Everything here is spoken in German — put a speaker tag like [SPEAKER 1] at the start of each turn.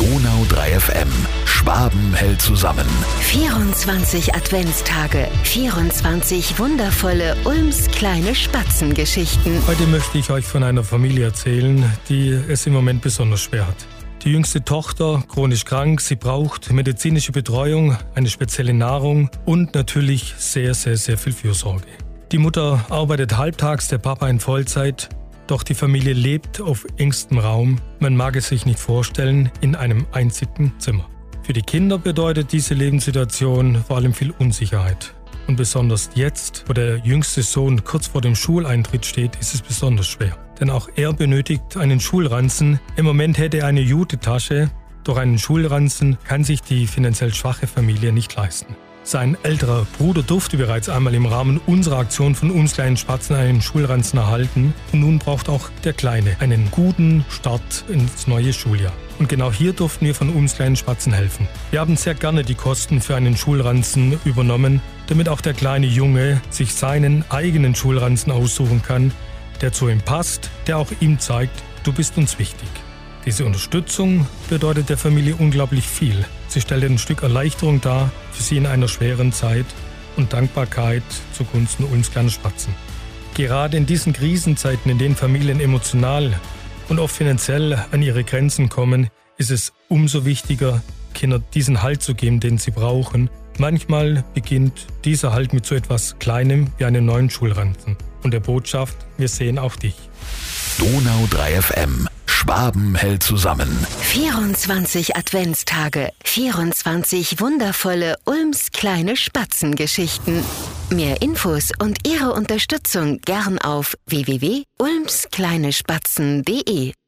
[SPEAKER 1] Donau 3 FM. Schwaben hält zusammen.
[SPEAKER 2] 24 Adventstage, 24 wundervolle Ulms kleine Spatzengeschichten.
[SPEAKER 3] Heute möchte ich euch von einer Familie erzählen, die es im Moment besonders schwer hat. Die jüngste Tochter, chronisch krank, sie braucht medizinische Betreuung, eine spezielle Nahrung und natürlich sehr viel Fürsorge. Die Mutter arbeitet halbtags, der Papa in Vollzeit, doch die Familie lebt auf engstem Raum. Man mag es sich nicht vorstellen, in einem einzigen Zimmer. Für die Kinder bedeutet diese Lebenssituation vor allem viel Unsicherheit. Und besonders jetzt, wo der jüngste Sohn kurz vor dem Schuleintritt steht, ist es besonders schwer. Denn auch er benötigt einen Schulranzen. Im Moment hätte er eine Jute-Tasche, doch einen Schulranzen kann sich die finanziell schwache Familie nicht leisten. Sein älterer Bruder durfte bereits einmal im Rahmen unserer Aktion von uns kleinen Spatzen einen Schulranzen erhalten. Und nun braucht auch der Kleine einen guten Start ins neue Schuljahr. Und genau hier durften wir von uns kleinen Spatzen helfen. Wir haben sehr gerne die Kosten für einen Schulranzen übernommen, damit auch der kleine Junge sich seinen eigenen Schulranzen aussuchen kann, der zu ihm passt, der auch ihm zeigt, du bist uns wichtig. Diese Unterstützung bedeutet der Familie unglaublich viel. Sie stellt ein Stück Erleichterung dar für sie in einer schweren Zeit und Dankbarkeit zugunsten Ulms kleiner Spatzen. Gerade in diesen Krisenzeiten, in denen Familien emotional und auch finanziell an ihre Grenzen kommen, ist es umso wichtiger, Kindern diesen Halt zu geben, den sie brauchen. Manchmal beginnt dieser Halt mit so etwas Kleinem wie einem neuen Schulranzen und der Botschaft, wir sehen auch dich.
[SPEAKER 1] Donau 3 FM. Schwaben hält zusammen.
[SPEAKER 2] 24 Adventstage, 24 wundervolle Ulms kleine Spatzengeschichten. Mehr Infos und Ihre Unterstützung gern auf www.ulmskleinespatzen.de.